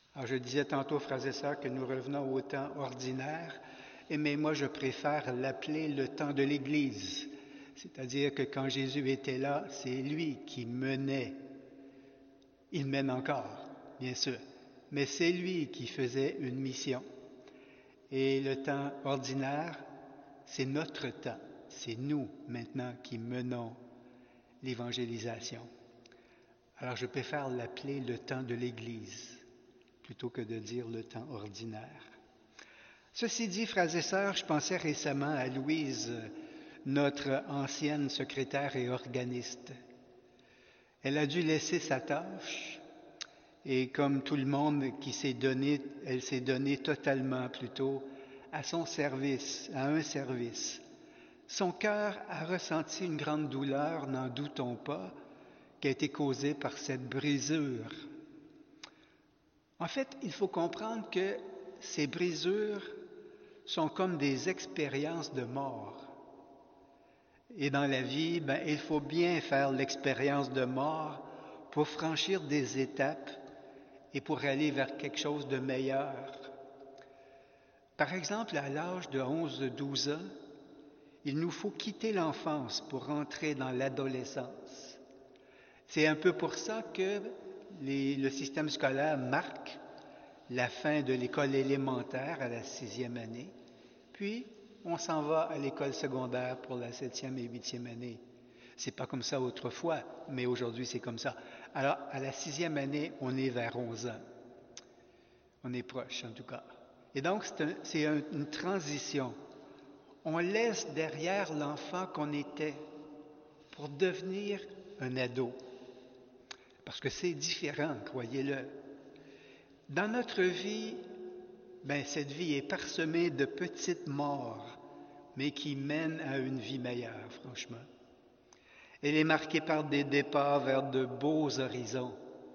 Alors, je disais tantôt, frères et sœurs, que nous revenons au temps ordinaire, mais moi, je préfère l'appeler le temps de l'Église. C'est-à-dire que quand Jésus était là, c'est lui qui menait. Il mène encore, bien sûr, mais c'est lui qui faisait une mission. Et le temps ordinaire, c'est notre temps. C'est nous, maintenant, qui menons l'évangélisation. Alors, je préfère l'appeler le temps de l'Église, plutôt que de dire le temps ordinaire. Ceci dit, frères et sœurs, je pensais récemment à Louise, notre ancienne secrétaire et organiste. Elle a dû laisser sa tâche et comme tout le monde qui s'est donné, elle s'est donnée totalement plutôt à son service, à un service. Son cœur a ressenti une grande douleur, n'en doutons pas, qui a été causée par cette brisure. En fait, il faut comprendre que ces brisures sont comme des expériences de mort. Et dans la vie, il faut bien faire l'expérience de mort pour franchir des étapes et pour aller vers quelque chose de meilleur. Par exemple, à l'âge de 11-12 ans, il nous faut quitter l'enfance pour entrer dans l'adolescence. C'est un peu pour ça que le système scolaire marque la fin de l'école élémentaire à la 6e année, puis on s'en va à l'école secondaire pour la 7e et 8e année. C'est pas comme ça autrefois, mais aujourd'hui c'est comme ça. Alors, à la 6e année, on est vers 11 ans. On est proche, en tout cas. Et donc, c'est une transition. On laisse derrière l'enfant qu'on était pour devenir un ado. Parce que c'est différent, croyez-le. Dans notre vie, cette vie est parsemée de petites morts, mais qui mènent à une vie meilleure, franchement. Elle est marquée par des départs vers de beaux horizons.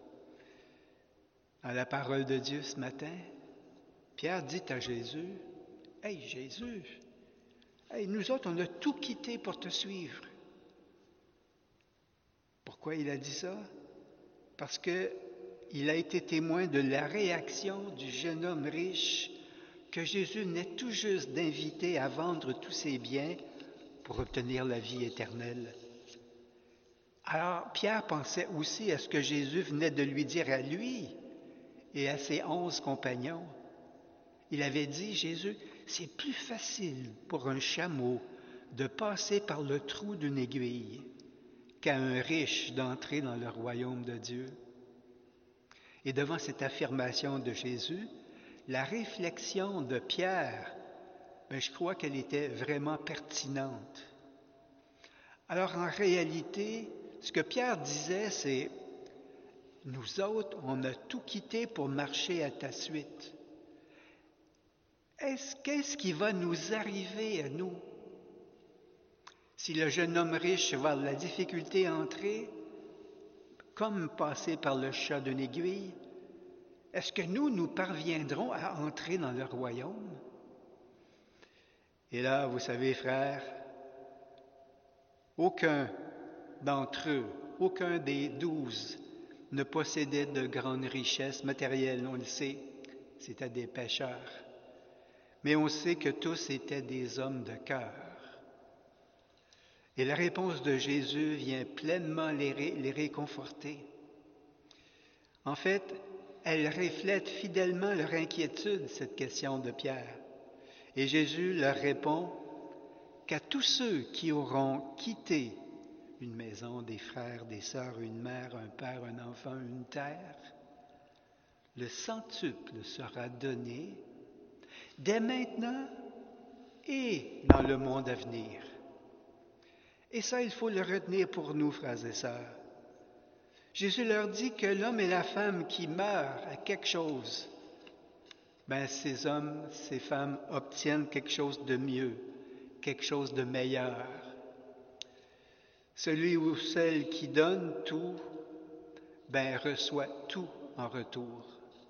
À la parole de Dieu ce matin, Pierre dit à Jésus, « Hey Jésus, nous autres, on a tout quitté pour te suivre. » Pourquoi il a dit ça? Parce qu'il a été témoin de la réaction du jeune homme riche que Jésus venait tout juste d'inviter à vendre tous ses biens pour obtenir la vie éternelle. Alors, Pierre pensait aussi à ce que Jésus venait de lui dire à lui et à ses 11 compagnons. Il avait dit, Jésus, c'est plus facile pour un chameau de passer par le trou d'une aiguille qu'à un riche d'entrer dans le royaume de Dieu. Et devant cette affirmation de Jésus, la réflexion de Pierre, je crois qu'elle était vraiment pertinente. Alors en réalité, ce que Pierre disait, c'est « Nous autres, on a tout quitté pour marcher à ta suite. Qu'est-ce qui va nous arriver à nous? Si le jeune homme riche va avoir de la difficulté à entrer, comme passer par le chat d'une aiguille, est-ce que nous parviendrons à entrer dans le royaume? » Et là, vous savez, frères, aucun d'entre eux, aucun des 12 ne possédait de grandes richesses matérielles, on le sait, c'étaient des pêcheurs. Mais on sait que tous étaient des hommes de cœur. Et la réponse de Jésus vient pleinement les réconforter. En fait, elle reflète fidèlement leur inquiétude, cette question de Pierre. Et Jésus leur répond qu'à tous ceux qui auront quitté une maison, des frères, des sœurs, une mère, un père, un enfant, une terre, le centuple sera donné dès maintenant et dans le monde à venir. Et ça, il faut le retenir pour nous, frères et sœurs. Jésus leur dit que l'homme et la femme qui meurent à quelque chose, ces hommes, ces femmes obtiennent quelque chose de mieux, quelque chose de meilleur. Celui ou celle qui donne tout, reçoit tout en retour.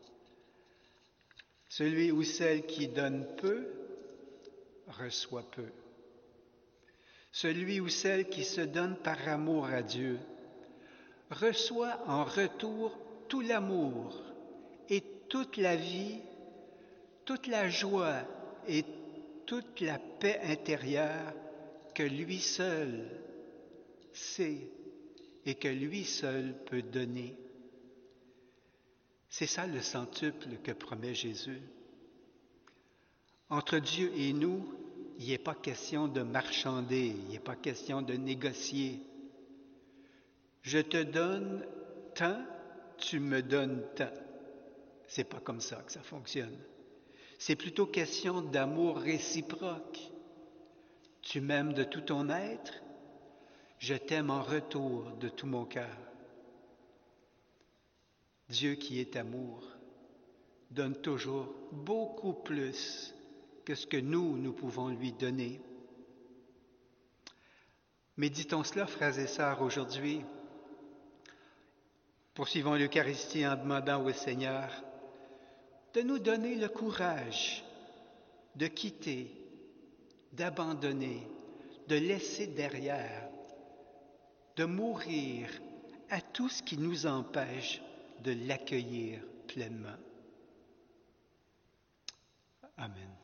Celui ou celle qui donne peu, reçoit peu. Celui ou celle qui se donne par amour à Dieu, reçoit en retour tout l'amour et toute la vie, toute la joie et toute la paix intérieure que lui seul sait et que lui seul peut donner. C'est ça le centuple que promet Jésus. Entre Dieu et nous, il n'est pas question de marchander, il n'est pas question de négocier. Je te donne tant, tu me donnes tant. C'est pas comme ça que ça fonctionne. C'est plutôt question d'amour réciproque. Tu m'aimes de tout ton être, je t'aime en retour de tout mon cœur. Dieu qui est amour donne toujours beaucoup plus que ce que nous pouvons lui donner. Méditons cela, frères et sœurs, aujourd'hui. Poursuivons l'Eucharistie en demandant au Seigneur de nous donner le courage de quitter, d'abandonner, de laisser derrière, de mourir à tout ce qui nous empêche de l'accueillir pleinement. Amen.